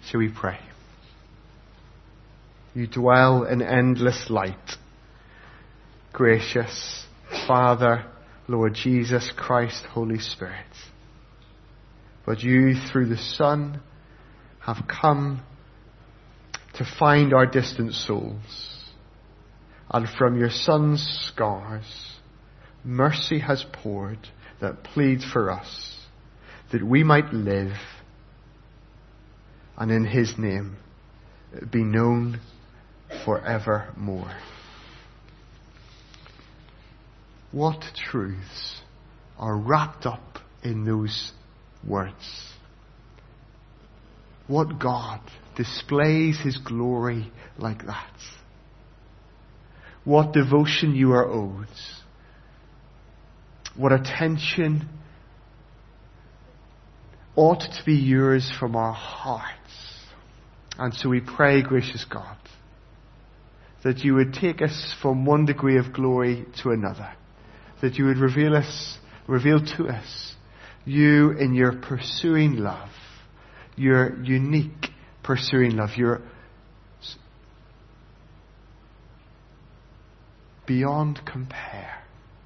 Shall we pray? You dwell in endless light. Gracious Father, Lord Jesus Christ, Holy Spirit. But you, through the Son, have come to find our distant souls. And from your Son's scars, mercy has poured that pleads for us, that we might live, and in his name be known forevermore. What truths are wrapped up in those words? What God displays his glory like that? What devotion you are owed? What attention ought to be yours from our hearts. And so we pray, gracious God, that you would take us from one degree of glory to another. That you would reveal to us you in your pursuing love, your unique pursuing love, your beyond compare.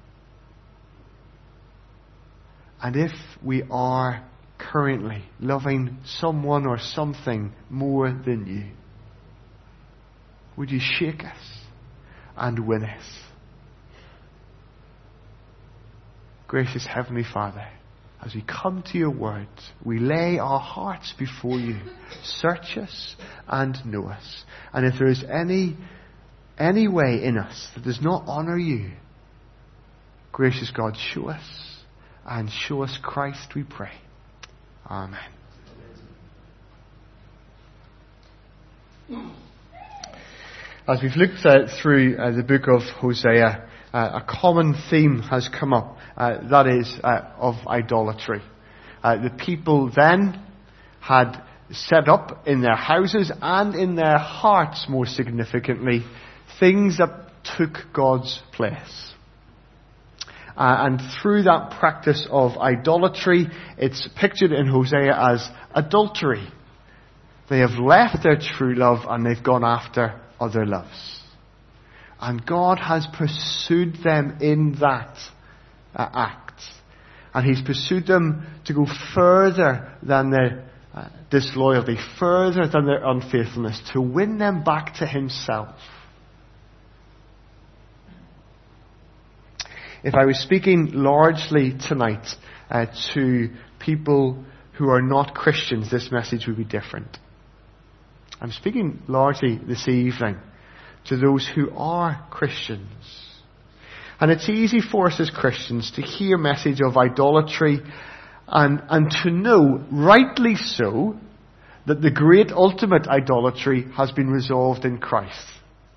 And if we are currently loving someone or something more than you, would you shake us and win us? Gracious Heavenly Father, as we come to your word, we lay our hearts before you. Search us and know us. And if there is any way in us that does not honour you, gracious God, show us, and show us Christ, we pray. Amen. As we've looked through the book of Hosea, a common theme has come up, that is of idolatry. The people then had set up in their houses and in their hearts, more significantly, things that took God's place. And through that practice of idolatry, it's pictured in Hosea as adultery. They have left their true love and they've gone after other loves. And God has pursued them in that act. And he's pursued them to go further than their disloyalty, further than their unfaithfulness, to win them back to himself. If I was speaking largely tonight to people who are not Christians, this message would be different. I'm speaking largely this evening to those who are Christians. And it's easy for us as Christians to hear a message of idolatry and to know, rightly so, that the great ultimate idolatry has been resolved in Christ.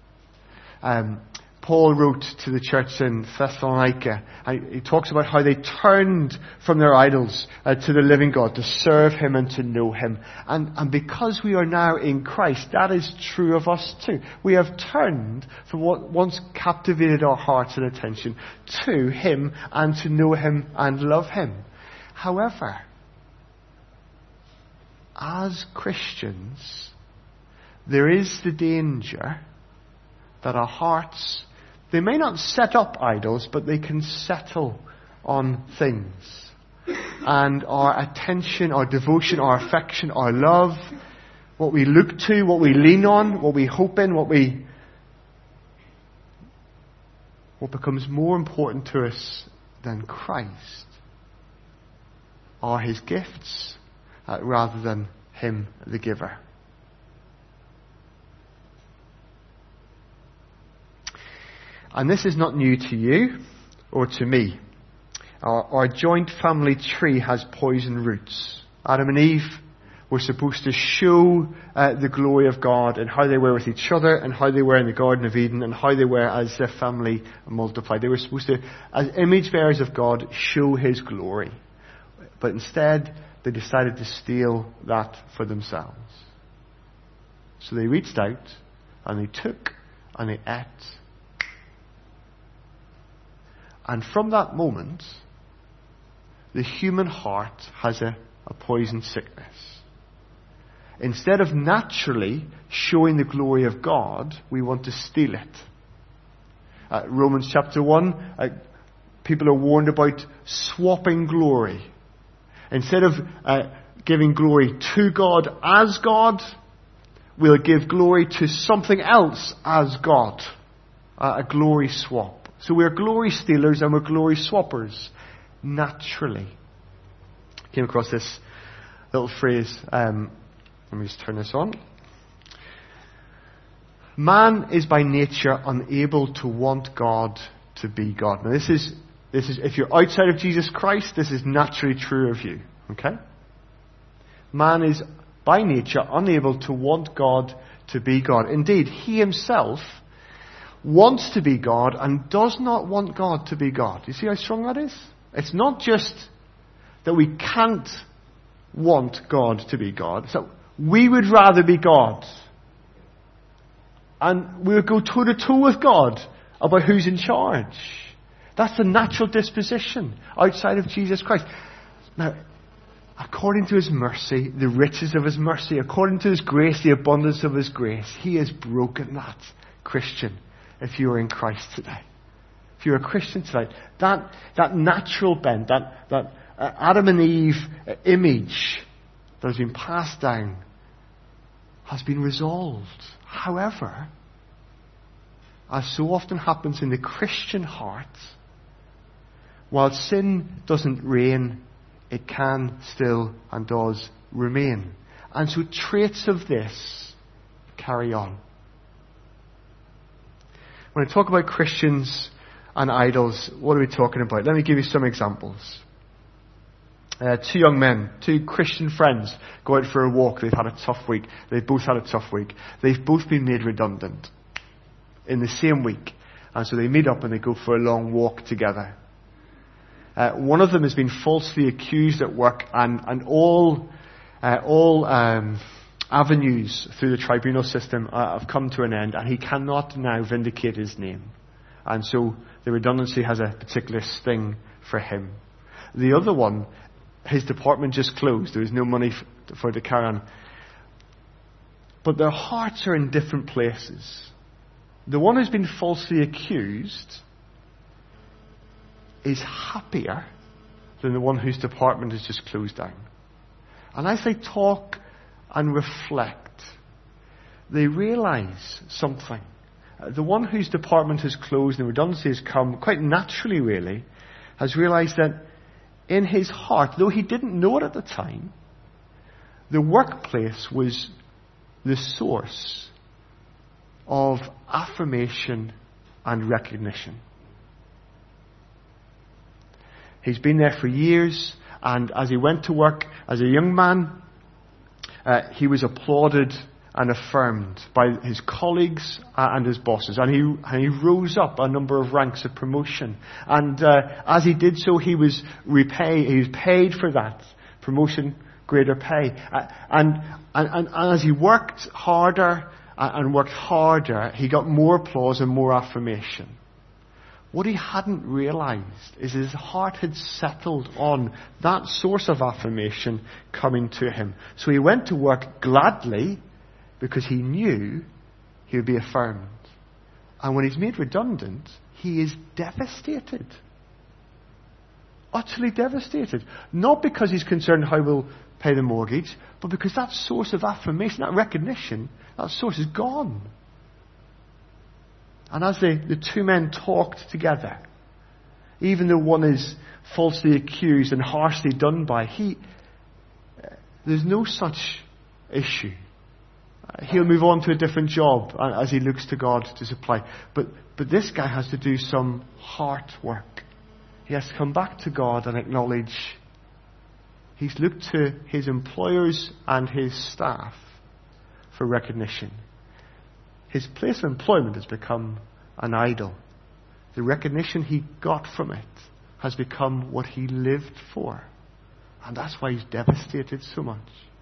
Paul wrote to the church in Thessalonica, and he talks about how they turned from their idols to the living God, to serve him and to know him. And because we are now in Christ, that is true of us too. We have turned from what once captivated our hearts and attention to him and to know him and love him. However, as Christians, there is the danger that our hearts, they may not set up idols, but they can settle on things. And our attention, our devotion, our affection, our love, what we look to, what we lean on, what we hope in, what becomes more important to us than Christ are his gifts rather than him the giver. And this is not new to you or to me. Our joint family tree has poison roots. Adam and Eve were supposed to show the glory of God and how they were with each other and how they were in the Garden of Eden and how they were as their family multiplied. They were supposed to, as image bearers of God, show his glory. But instead, they decided to steal that for themselves. So they reached out and they took and they ate. And from that moment, the human heart has a poison sickness. instead of naturally showing the glory of God, we want to steal it. Romans chapter 1, people are warned about swapping glory. Instead of giving glory to God as God, we'll give glory to something else as God. A glory swap. So we're glory stealers and we're glory swappers. Naturally. Came across this little phrase. Let me just turn this on. Man is by nature unable to want God to be God. Now this is if you're outside of Jesus Christ, this is naturally true of you. Okay? Man is by nature unable to want God to be God. Indeed, he himself wants to be God and does not want God to be God. You see how strong that is? It's not just that we can't want God to be God. So we would rather be God. And we would go toe to toe with God about who's in charge. That's the natural disposition outside of Jesus Christ. Now, according to His mercy, the riches of His mercy, according to His grace, the abundance of His grace, He has broken that, Christian, if you are in Christ today. If you're a Christian today, that natural bent, that Adam and Eve image that has been passed down has been resolved. However, as so often happens in the Christian heart, while sin doesn't reign, it can still and does remain. And so traits of this carry on. When I talk about Christians and idols, what are we talking about? Let me give you some examples. Two young men, two Christian friends, go out for a walk. They've had a tough week. They've both had a tough week. They've both been made redundant in the same week. And so they meet up and they go for a long walk together. One of them has been falsely accused at work, and all avenues through the tribunal system have come to an end, and he cannot now vindicate his name. And so the redundancy has a particular sting for him. The other one, his department just closed. There was no money for it to carry on. But their hearts are in different places. The one who's been falsely accused is happier than the one whose department has just closed down. And as they talk and reflect, they realize something. The one whose department has closed and redundancy has come, quite naturally really, has realized that in his heart, though he didn't know it at the time, the workplace was the source of affirmation and recognition. He's been there for years, and as he went to work as a young man, he was applauded and affirmed by his colleagues and his bosses. And he rose up a number of ranks of promotion. And as he did so, he was paid for that promotion, greater pay. And as he worked harder and worked harder, he got more applause and more affirmation. What he hadn't realized is his heart had settled on that source of affirmation coming to him. So he went to work gladly because he knew he would be affirmed. And when he's made redundant, he is devastated. Utterly devastated. Not because he's concerned how we'll pay the mortgage, but because that source of affirmation, that recognition, that source is gone. And as the two men talked together, even though one is falsely accused and harshly done by, there's no such issue. He'll move on to a different job as he looks to God to supply. But this guy has to do some heart work. He has to come back to God and acknowledge he's looked to his employers and his staff for recognition. His place of employment has become an idol. The recognition he got from it has become what he lived for. And that's why he's devastated so much.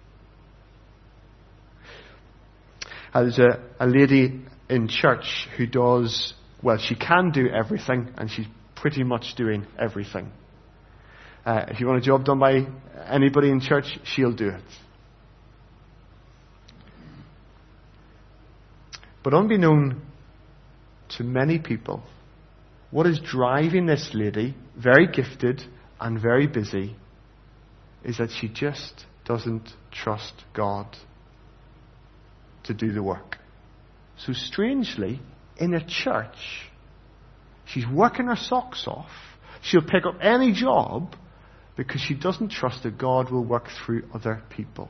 There's a lady in church who does, well, she can do everything, and she's pretty much doing everything. If you want a job done by anybody in church, she'll do it. But unbeknown to many people, what is driving this lady, very gifted and very busy, is that she just doesn't trust God to do the work. So strangely, in a church, she's working her socks off. She'll pick up any job because she doesn't trust that God will work through other people.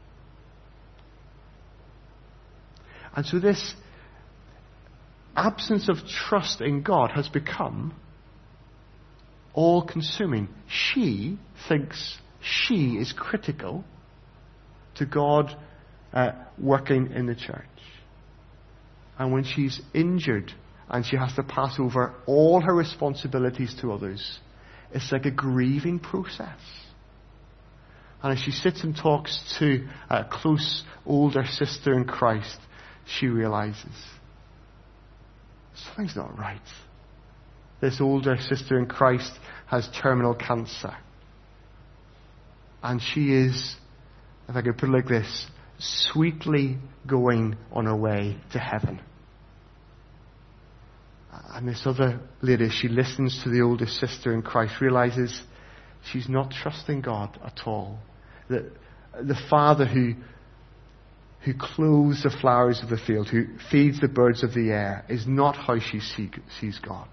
And so this absence of trust in God has become all-consuming. She thinks she is critical to God working in the church. And when she's injured and she has to pass over all her responsibilities to others, it's like a grieving process. And as she sits and talks to a close older sister in Christ, she realizes something's not right. This older sister in Christ has terminal cancer. And she is, if I could put it like this, sweetly going on her way to heaven. And this other lady, she listens to the older sister in Christ, realizes she's not trusting God at all. That the Father who clothes the flowers of the field, who feeds the birds of the air, is not how she sees God.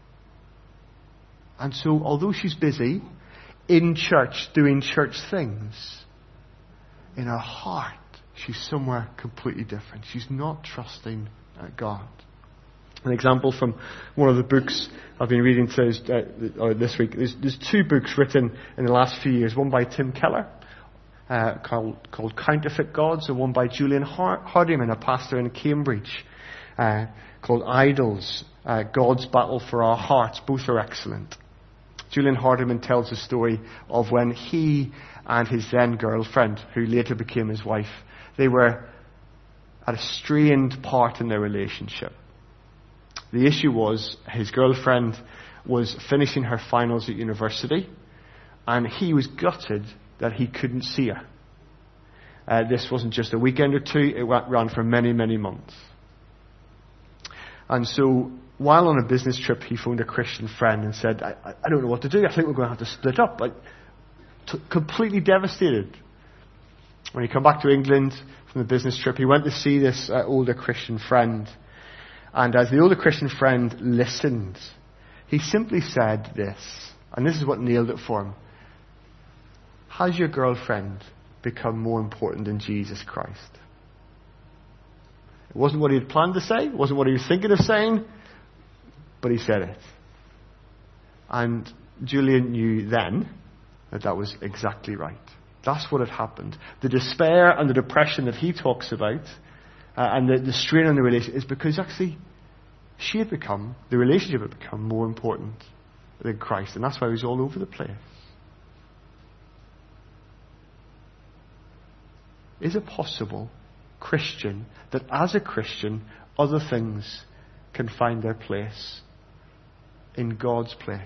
And so, although she's busy in church, doing church things, in her heart, she's somewhere completely different. She's not trusting God. An example from one of the books I've been reading this week. There's two books written in the last few years. One by Tim Keller, called Counterfeit Gods, and one by Julian Hardiman, a pastor in Cambridge, called Idols, God's Battle for Our Hearts. Both are excellent. Julian Hardiman tells the story of when he and his then girlfriend, who later became his wife, they were at a strained part in their relationship. The issue was his girlfriend was finishing her finals at university, and he was gutted that he couldn't see her. This wasn't just a weekend or two, it ran for many, many months. And so, while on a business trip, he phoned a Christian friend and said, I don't know what to do, I think we're going to have to split up. Completely devastated. When he came back to England from the business trip, he went to see this older Christian friend. And as the older Christian friend listened, he simply said this, and this is what nailed it for him. Has your girlfriend become more important than Jesus Christ? It wasn't what he had planned to say, it wasn't what he was thinking of saying, but he said it. And Julian knew then that was exactly right. That's what had happened. The despair and the depression that he talks about, and the strain on the relationship, is because actually the relationship had become more important than Christ. And that's why he was all over the place. Is it possible, Christian, that as a Christian, other things can find their place in God's place?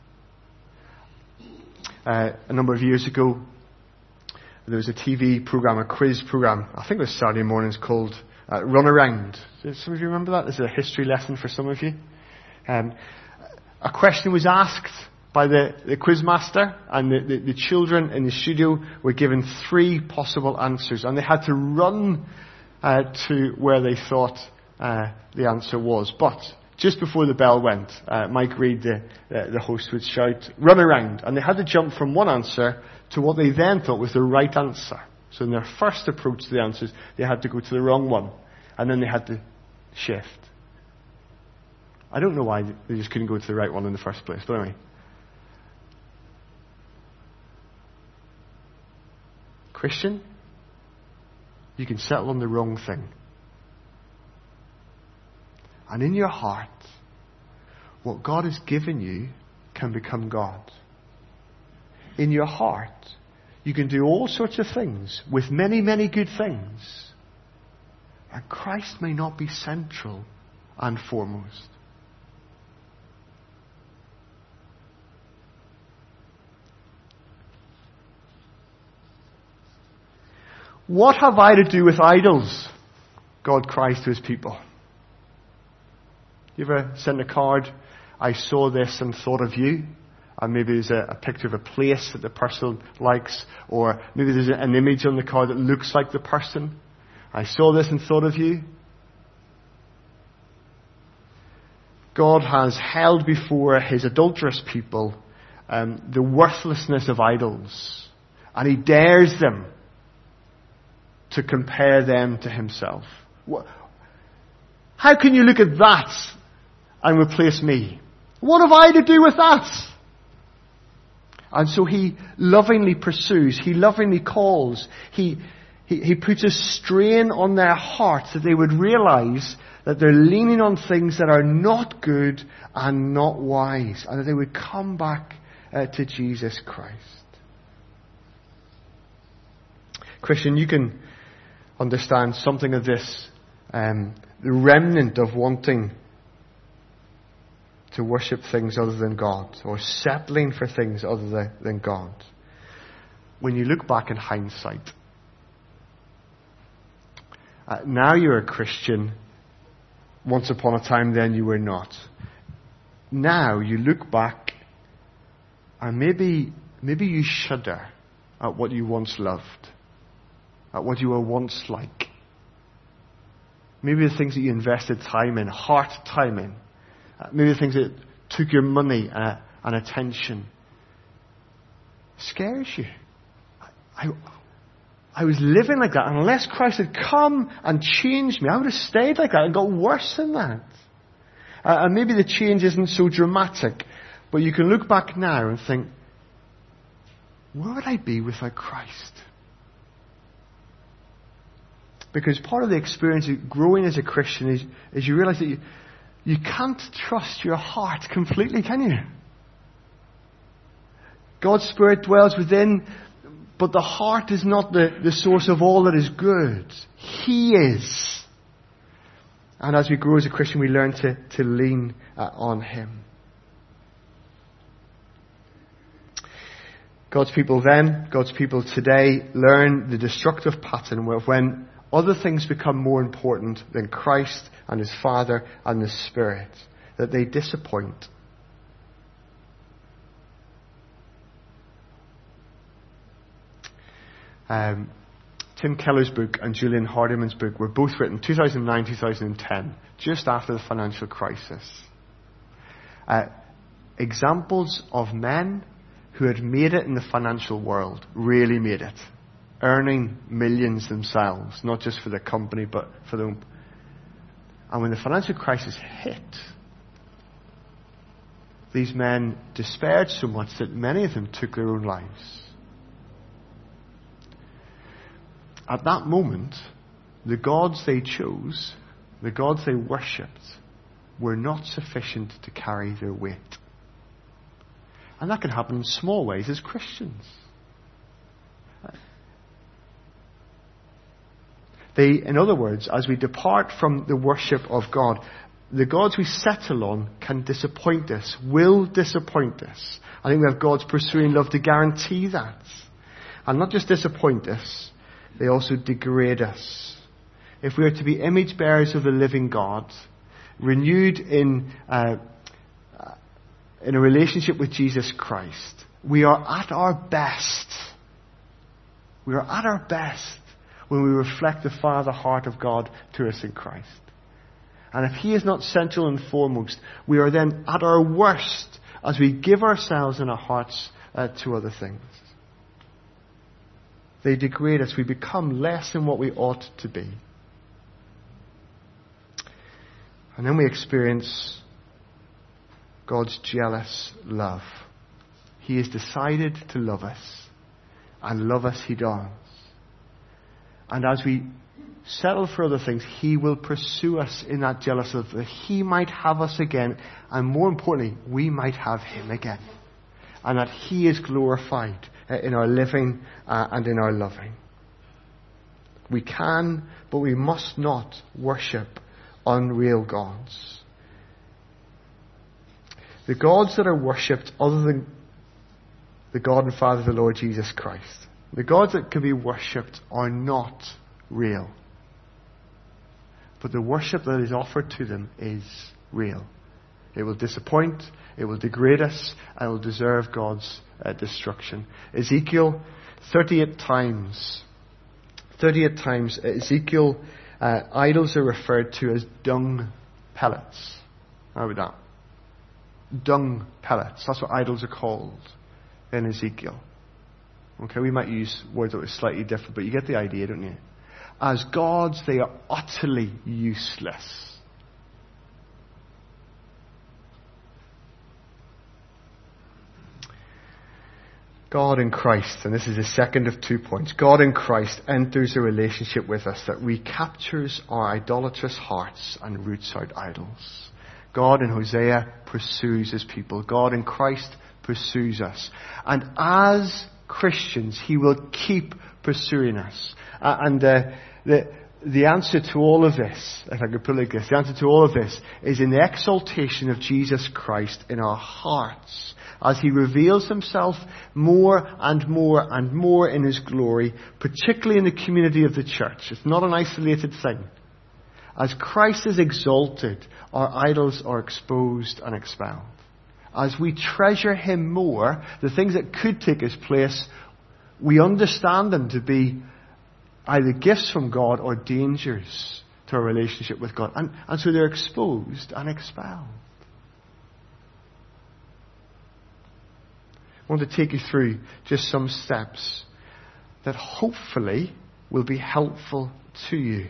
A number of years ago, there was a TV program, a quiz program, I think it was Saturday mornings, called Run Around. Do some of you remember that? This is a history lesson for some of you. A question was asked by the quiz master, and the children in the studio were given 3 possible answers, and they had to run to where they thought the answer was. But just before the bell went, Mike Reed, the host, would shout, "Run around," and they had to jump from one answer to what they then thought was the right answer. So in their first approach to the answers, they had to go to the wrong one, and then they had to shift. I don't know why they just couldn't go to the right one in the first place, but anyway. Christian, you can settle on the wrong thing. And in your heart, what God has given you can become God. In your heart, you can do all sorts of things with many, many good things. And Christ may not be central and foremost. What have I to do with idols? God cries to his people. You ever sent a card, I saw this and thought of you? And maybe there's a picture of a place that the person likes, or maybe there's an image on the card that looks like the person. I saw this and thought of you. God has held before his adulterous people the worthlessness of idols, and he dares them to compare them to himself. How can you look at that and replace me? What have I to do with that? And so he lovingly pursues, he lovingly calls, he puts a strain on their hearts that they would realize that they're leaning on things that are not good and not wise, and that they would come back to Jesus Christ. Christian, you can understand something of this, the remnant of wanting to worship things other than God, or settling for things other than God. When you look back in hindsight, now you're a Christian. Once upon a time then you were not. Now you look back and maybe you shudder at what you once loved, at what you were once like. Maybe the things that you invested time in, heart time in. Maybe the things that took your money and attention. Scares you. I was living like that. Unless Christ had come and changed me, I would have stayed like that and got worse than that. And maybe the change isn't so dramatic, but you can look back now and think, where would I be without Christ? Because part of the experience of growing as a Christian is you realize that you can't trust your heart completely, can you? God's Spirit dwells within, but the heart is not the source of all that is good. He is. And as we grow as a Christian, we learn to lean on Him. God's people then, God's people today, learn the destructive pattern of when other things become more important than Christ and His Father and the Spirit, that they disappoint. Tim Keller's book and Julian Hardiman's book were both written 2009, 2010, just after the financial crisis. Examples of men who had made it in the financial world, really made it, earning millions themselves, not just for the company, but for them. And when the financial crisis hit, these men despaired so much that many of them took their own lives. At that moment, the gods they chose, the gods they worshipped, were not sufficient to carry their weight. And that can happen in small ways as Christians. In other words, as we depart from the worship of God, the gods we settle on can disappoint us, will disappoint us. I think we have God's pursuing love to guarantee that. And not just disappoint us, they also degrade us. If we are to be image bearers of the living God, renewed in a relationship with Jesus Christ, we are at our best. We are at our best when we reflect the Father heart of God to us in Christ. And if He is not central and foremost, we are then at our worst as we give ourselves and our hearts to other things. They degrade us. We become less than what we ought to be. And then we experience God's jealous love. He has decided to love us, and love us He does. And as we settle for other things, He will pursue us in that jealous love, that He might have us again, and more importantly, we might have Him again. And that He is glorified in our living and in our loving. We can, but we must not worship unreal gods. The gods that are worshipped other than the God and Father of the Lord Jesus Christ, the gods that can be worshipped are not real. But the worship that is offered to them is real. It will disappoint, it will degrade us, and it will deserve God's destruction. Ezekiel, 38 times, Ezekiel, idols are referred to as dung pellets. How about that? Dung pellets. That's what idols are called in Ezekiel. Okay, we might use words that are slightly different, but you get the idea, don't you? As gods, they are utterly useless. God in Christ, and this is the second of 2 points, God in Christ enters a relationship with us that recaptures our idolatrous hearts and roots out idols. God in Hosea pursues his people. God in Christ pursues us. And as Christians, he will keep pursuing us. The answer to all of this, if I could put it like this, the answer to all of this is in the exaltation of Jesus Christ in our hearts, as he reveals himself more and more and more in his glory, particularly in the community of the church. It's not an isolated thing. As Christ is exalted, our idols are exposed and expelled. As we treasure him more, the things that could take his place, we understand them to be either gifts from God or dangers to our relationship with God. And so they're exposed and expelled. I want to take you through just some steps that hopefully will be helpful to you.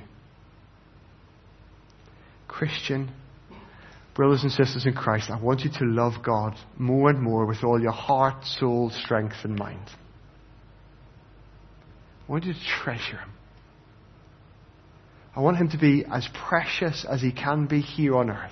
Christian, brothers and sisters in Christ, I want you to love God more and more with all your heart, soul, strength and mind. I want you to treasure him. I want him to be as precious as he can be here on earth.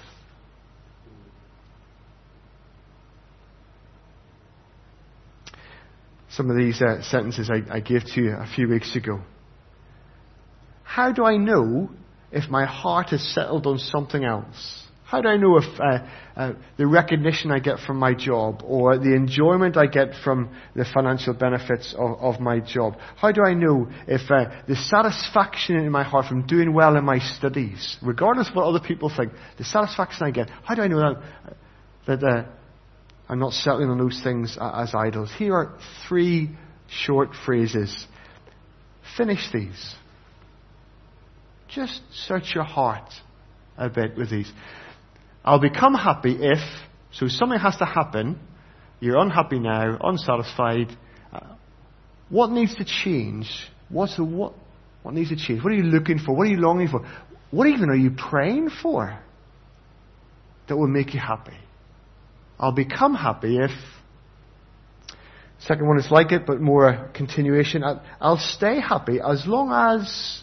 Some of these sentences I gave to you a few weeks ago. How do I know if my heart is settled on something else? How do I know if the recognition I get from my job or the enjoyment I get from the financial benefits of my job? How do I know if the satisfaction in my heart from doing well in my studies, regardless of what other people think, the satisfaction I get, how do I know that I'm not settling on those things as idols? Here are 3 short phrases. Finish these. Just search your heart a bit with these. I'll become happy if, so something has to happen. You're unhappy now, unsatisfied. What needs to change? What needs to change? What are you looking for? What are you longing for? What even are you praying for that will make you happy? I'll become happy if. Second one is like it, but more a continuation. I'll stay happy as long as.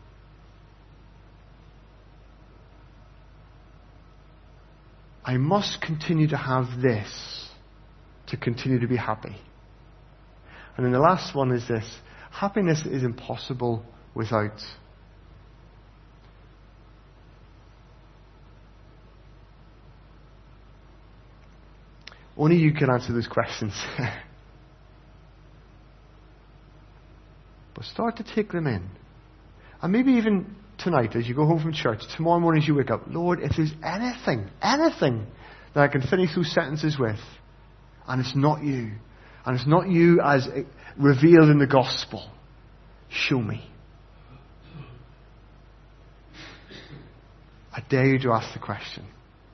I must continue to have this to continue to be happy. And then the last one is this. Happiness is impossible without. Only you can answer those questions. But start to take them in. And maybe even tonight as you go home from church, tomorrow morning as you wake up, Lord, if there's anything that I can finish those sentences with, and it's not you, and it's not you as revealed in the gospel, show me. I dare you to ask the question.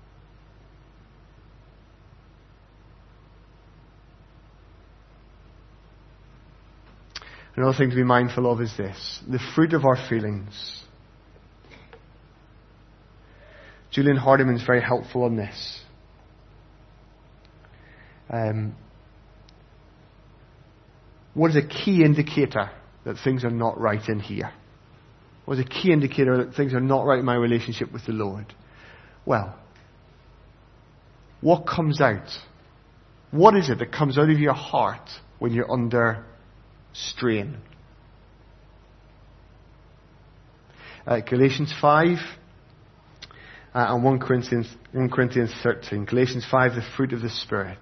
Another thing to be mindful of is this. The fruit of our feelings. Julian Hardiman is very helpful on this. What is a key indicator that things are not right in here? What is a key indicator that things are not right in my relationship with the Lord? Well, what comes out? What is it that comes out of your heart when you're under strain? Galatians 5 and 1 Corinthians 13. Galatians 5, the fruit of the Spirit.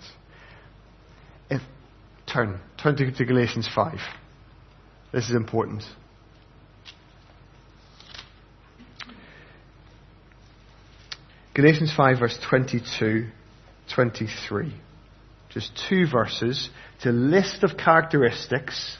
Turn to Galatians 5. This is important. Galatians 5 verse 22, 23. Just 2 verses. It's a list of characteristics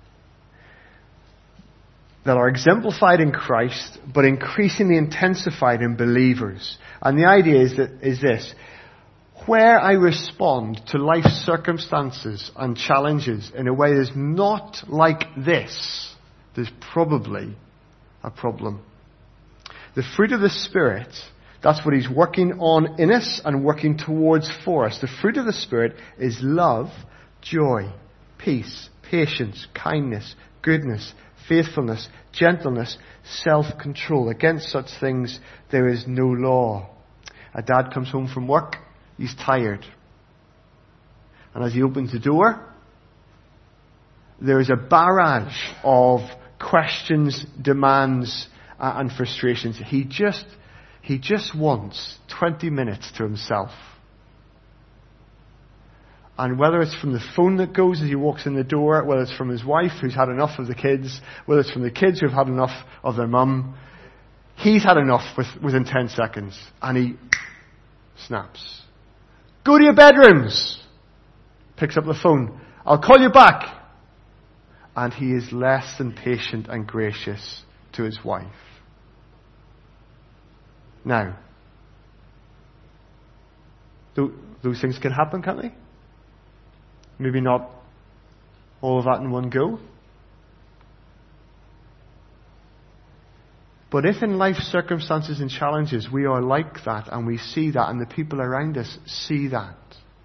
that are exemplified in Christ, but increasingly intensified in believers. And the idea is this. Where I respond to life circumstances and challenges in a way that's not like this, there's probably a problem. The fruit of the Spirit, that's what He's working on in us and working towards for us. The fruit of the Spirit is love, joy, peace, patience, kindness, goodness, faithfulness, gentleness, self-control. Against such things there is no law. A dad comes home from work, he's tired. And as he opens the door, there is a barrage of questions, demands, and frustrations. He just wants 20 minutes to himself. And whether it's from the phone that goes as he walks in the door, whether it's from his wife who's had enough of the kids, whether it's from the kids who've had enough of their mum, he's had enough within 10 seconds. And he snaps. Go to your bedrooms! Picks up the phone. I'll call you back. And he is less than patient and gracious to his wife. Now, those things can happen, can't they? Maybe not all of that in one go. But if in life circumstances and challenges we are like that and we see that and the people around us see that,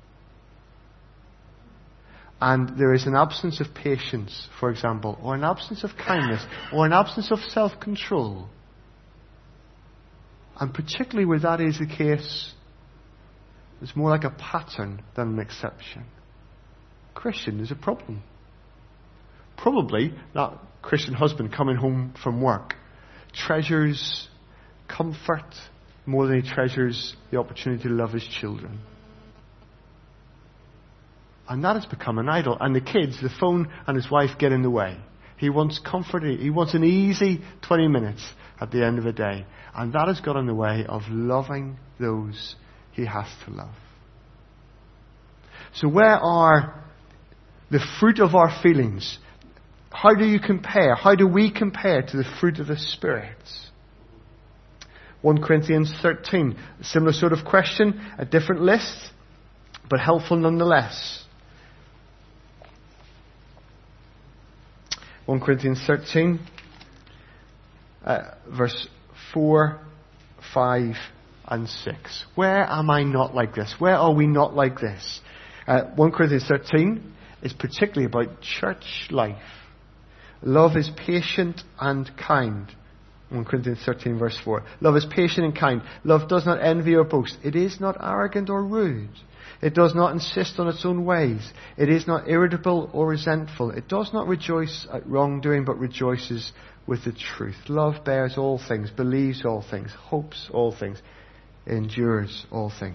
and there is an absence of patience, for example, or an absence of kindness, or an absence of self-control, and particularly where that is the case, it's more like a pattern than an exception. Christian, there's a problem. Probably that Christian husband coming home from work treasures comfort more than he treasures the opportunity to love his children. And that has become an idol. And the kids, the phone and his wife get in the way. He wants comfort. He wants an easy 20 minutes at the end of a day. And that has got in the way of loving those he has to love. So where are the fruit of our feelings? How do you compare? How do we compare to the fruit of the Spirit? 1 Corinthians 13, a similar sort of question, a different list, but helpful nonetheless. 1 Corinthians 13, verse 4, 5 and 6. Where am I not like this? Where are we not like this? 1 Corinthians 13 is particularly about church life. Love is patient and kind. 1 Corinthians 13 verse 4. Love is patient and kind. Love does not envy or boast. It is not arrogant or rude. It does not insist on its own ways. It is not irritable or resentful. It does not rejoice at wrongdoing, but rejoices with the truth. Love bears all things, believes all things, hopes all things, endures all things.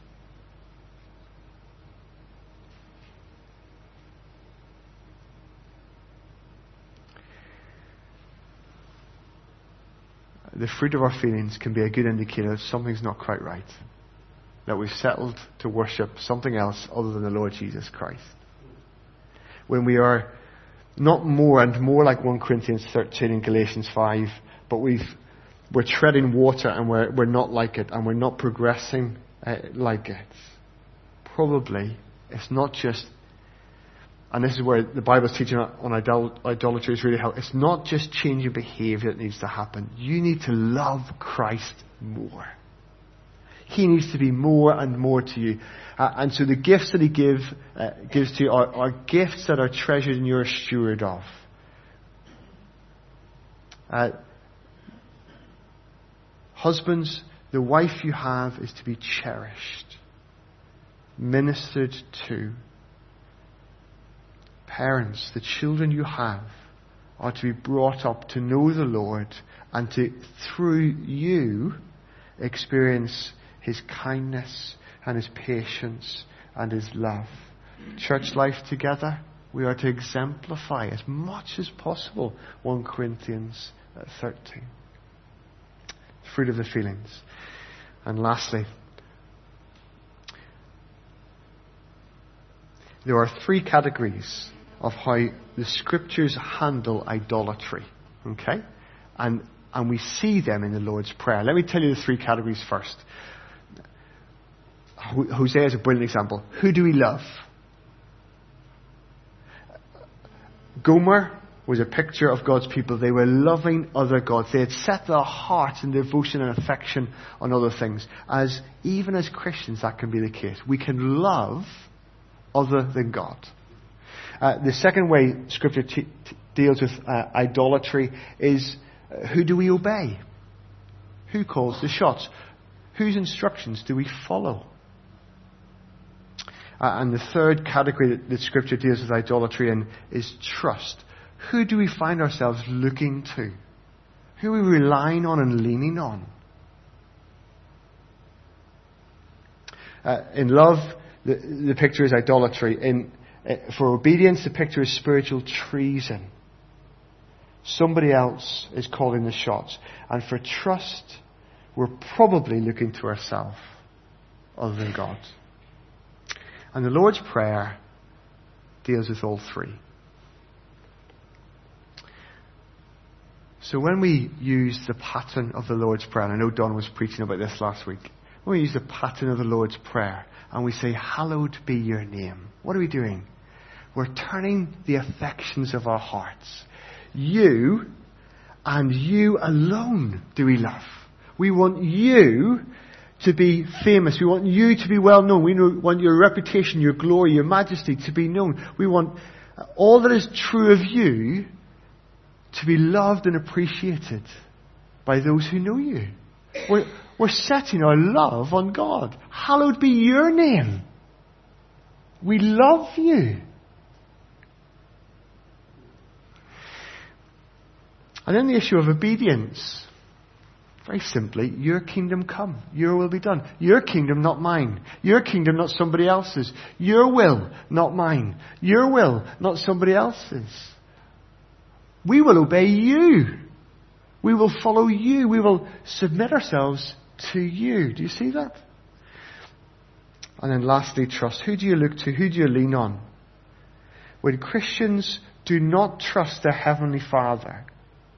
The fruit of our feelings can be a good indicator that something's not quite right. That we've settled to worship something else other than the Lord Jesus Christ. When we are not more and more like 1 Corinthians 13 and Galatians 5, but we're treading water and we're not like it, and we're not progressing like it. Probably it's not just, and this is where the Bible's teaching on idolatry is really helpful. It's not just changing behavior that needs to happen. You need to love Christ more. He needs to be more and more to you. And so the gifts that He gives to you are gifts that are treasured and you're a steward of. Husbands, the wife you have is to be cherished, ministered to. Parents, the children you have are to be brought up to know the Lord and to, through you, experience His kindness and His patience and His love. Church life together, we are to exemplify as much as possible 1 Corinthians 13. Fruit of the feelings. And lastly, there are 3 categories of how the Scriptures handle idolatry. Okay? And we see them in the Lord's Prayer. Let me tell you the 3 categories first. Hosea is a brilliant example. Who do we love? Gomer was a picture of God's people. They were loving other gods. They had set their hearts and devotion and affection on other things. Even as Christians, that can be the case. We can love other than God. The second way Scripture deals with idolatry is, who do we obey? Who calls the shots? Whose instructions do we follow? And the third category that Scripture deals with idolatry in is trust. Who do we find ourselves looking to? Who are we relying on and leaning on? In love, the picture is idolatry. For obedience, the picture is spiritual treason. Somebody else is calling the shots. And for trust, we're probably looking to ourselves other than God. And the Lord's Prayer deals with all 3. So when we use the pattern of the Lord's Prayer, and I know Don was preaching about this last week, when we use the pattern of the Lord's Prayer and we say, hallowed be your name, what are we doing? We're turning the affections of our hearts. You and you alone do we love. We want you to be famous. We want you to be well known. We want your reputation, your glory, your majesty to be known. We want all that is true of you to be loved and appreciated by those who know you. We're setting our love on God. Hallowed be your name. We love you. And then the issue of obedience. Very simply, your kingdom come. Your will be done. Your kingdom, not mine. Your kingdom, not somebody else's. Your will, not mine. Your will, not somebody else's. We will obey you. We will follow you. We will submit ourselves to you. Do you see that? And then lastly, trust. Who do you look to? Who do you lean on? When Christians do not trust their Heavenly Father,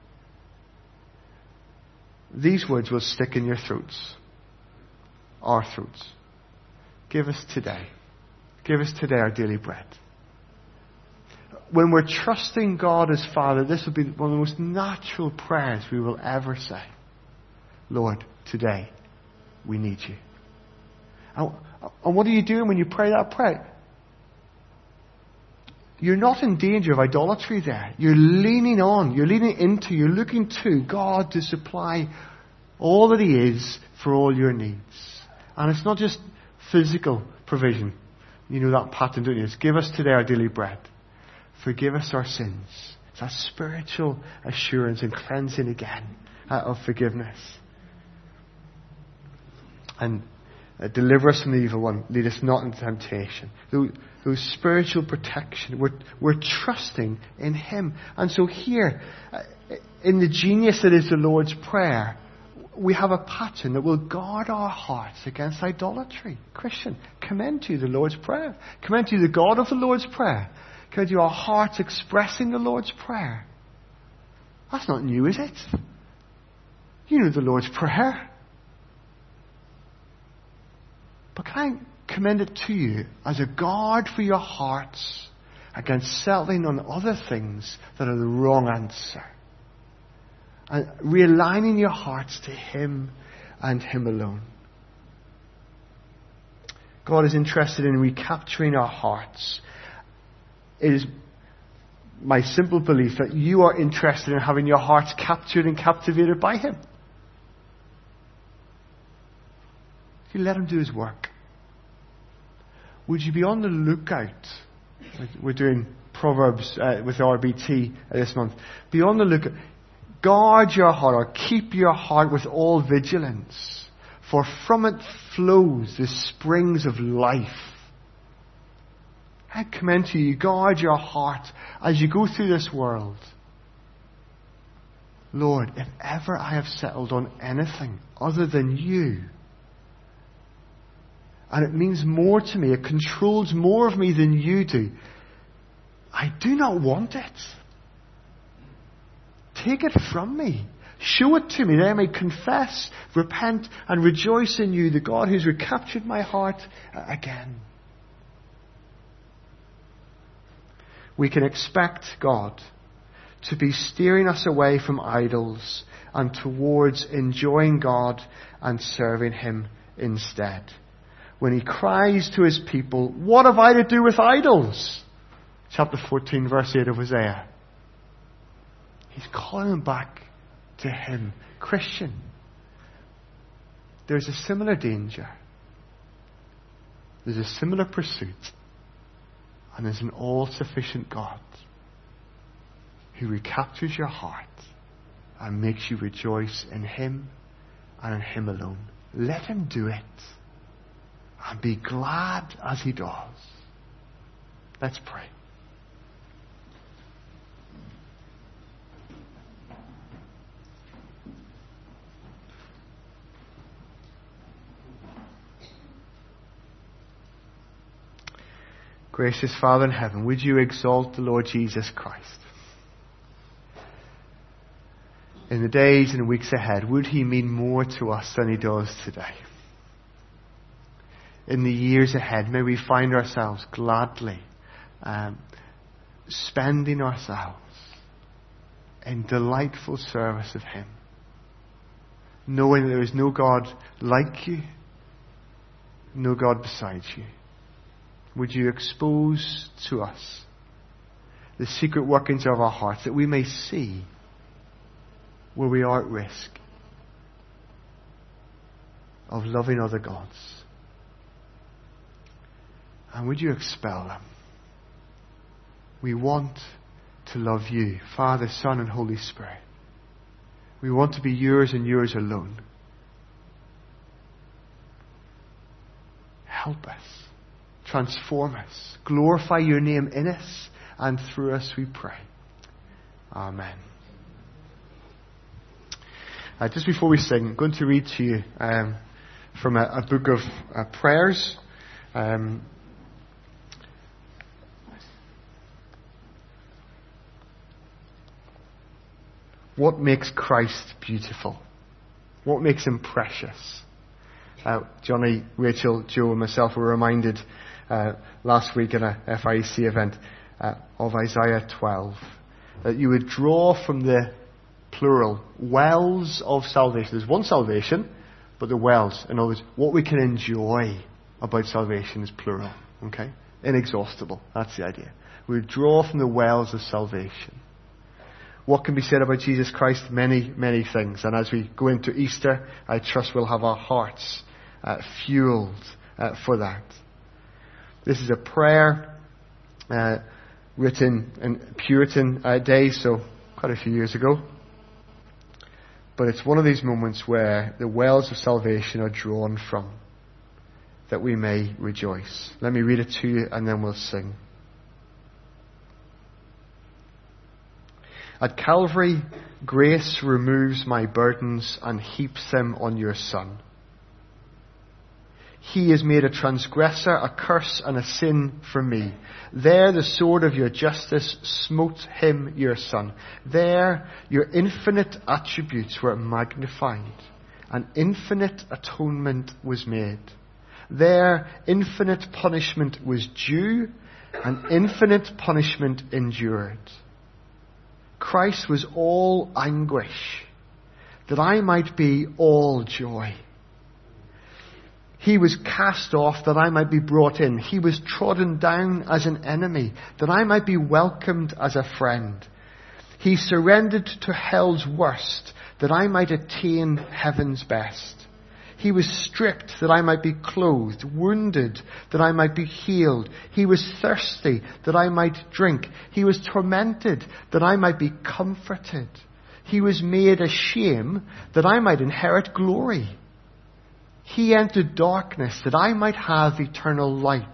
these words will stick in your throats. Our throats. Give us today. Give us today our daily bread. When we're trusting God as Father, this will be one of the most natural prayers we will ever say. Lord, today we need you. And what are you doing when you pray that prayer? You're not in danger of idolatry there. You're leaning on, you're leaning into, you're looking to God to supply all that He is for all your needs. And it's not just physical provision. You know that pattern, don't you? It's give us today our daily bread. Forgive us our sins. It's that spiritual assurance and cleansing again of forgiveness. And deliver us from the evil one. Lead us not into temptation. Those spiritual protection. We're trusting in Him. And so here, in the genius that is the Lord's Prayer, we have a pattern that will guard our hearts against idolatry. Christian, commend to you the Lord's Prayer. Commend to you the God of the Lord's Prayer. Commend to you our hearts expressing the Lord's Prayer. That's not new, is it? You know the Lord's Prayer. But can I commend it to you as a guard for your hearts against settling on other things that are the wrong answer? And realigning your hearts to Him and Him alone. God is interested in recapturing our hearts. It is my simple belief that you are interested in having your hearts captured and captivated by Him. If you let Him do His work, would you be on the lookout? We're doing Proverbs with RBT this month. Be on the lookout. Guard your heart, or keep your heart with all vigilance, for from it flows the springs of life. I commend to you, guard your heart as you go through this world. Lord, if ever I have settled on anything other than you, and it means more to me, it controls more of me than you do, I do not want it. Take it from me. Show it to me that I may confess, repent, and rejoice in you, the God who's recaptured my heart again. We can expect God to be steering us away from idols and towards enjoying God and serving Him instead. When He cries to His people, "What have I to do with idols?" Chapter 14, verse 8 of Hosea. He's calling them back to Him. Christian, there's a similar danger. There's a similar pursuit. And there's an all-sufficient God who recaptures your heart and makes you rejoice in Him and in Him alone. Let Him do it. And be glad as He does. Let's pray. Gracious Father in heaven, would you exalt the Lord Jesus Christ? In the days and weeks ahead, would He mean more to us than He does today? In the years ahead, may we find ourselves gladly spending ourselves in delightful service of Him, knowing that there is no God like you, no God besides you. Would you expose to us the secret workings of our hearts, that we may see where we are at risk of loving other gods? And would you expel them? We want to love you, Father, Son, and Holy Spirit. We want to be yours and yours alone. Help us. Transform us. Glorify your name in us and through us, we pray. Amen. Just before we sing, I'm going to read to you from a book of prayers. What makes Christ beautiful? What makes Him precious? Johnny, Rachel, Joe and myself were reminded last week at a FIEC event of Isaiah 12, that you would draw from the plural wells of salvation. There's one salvation, but the wells, in other words, what we can enjoy about salvation is plural. Okay? Inexhaustible. That's the idea. We would draw from the wells of salvation. What can be said about Jesus Christ? Many, many things. And as we go into Easter, I trust we'll have our hearts fueled for that. This is a prayer written in Puritan days, so quite a few years ago. But it's one of these moments where the wells of salvation are drawn from, that we may rejoice. Let me read it to you and then we'll sing. At Calvary, grace removes my burdens and heaps them on your Son. He is made a transgressor, a curse, and a sin for me. There the sword of your justice smote him, your Son. There your infinite attributes were magnified. An infinite atonement was made. There infinite punishment was due, and infinite punishment endured. Christ was all anguish, that I might be all joy. He was cast off, that I might be brought in. He was trodden down as an enemy, that I might be welcomed as a friend. He surrendered to hell's worst, that I might attain heaven's best. He was stripped that I might be clothed, wounded that I might be healed. He was thirsty that I might drink. He was tormented that I might be comforted. He was made a shame that I might inherit glory. He entered darkness that I might have eternal light.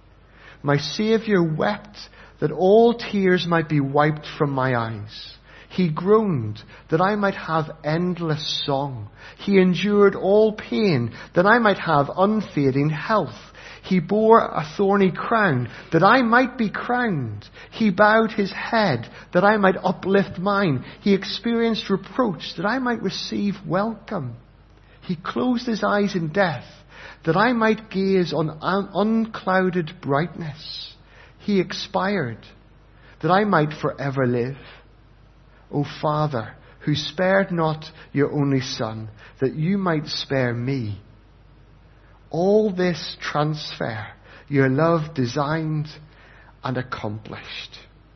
My Saviour wept that all tears might be wiped from my eyes. He groaned that I might have endless song. He endured all pain that I might have unfading health. He bore a thorny crown that I might be crowned. He bowed his head that I might uplift mine. He experienced reproach that I might receive welcome. He closed his eyes in death that I might gaze on unclouded brightness. He expired that I might forever live. O Father, who spared not your only Son, that you might spare me. All this transfer your love designed and accomplished.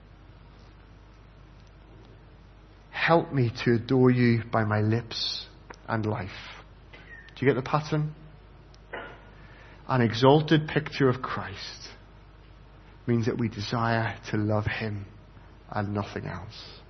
Help me to adore you by my lips and life. Do you get the pattern? An exalted picture of Christ means that we desire to love him and nothing else.